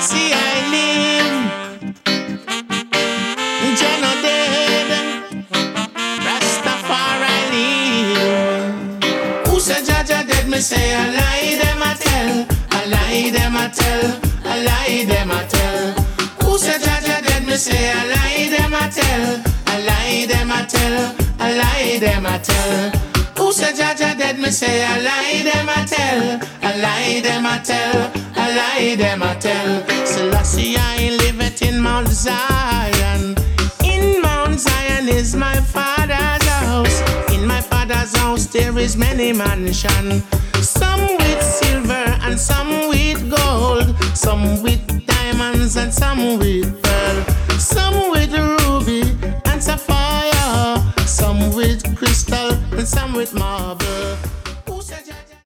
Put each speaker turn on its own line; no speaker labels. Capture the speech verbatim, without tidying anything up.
Selassie I live, Jah no dead, Rastafari live. Who said Jah Jah dead? Me say a lie them a tell, a lie them a tell, a lie them a tell. Who said Jah Jah dead? Me say a lie them a tell, a lie them a tell, a lie them a tell. Who said Jah Jah dead? Me say a lie them a tell, a lie them a tell, a lie them a tell. Selassie I liveth in Mount Zion. In Mount Zion is my Father's house. In my Father's house there is many mansions. Some with silver and some with gold. Some with diamonds and some with pearl. Some with ruby and sapphire. Some with crystal and some with marble.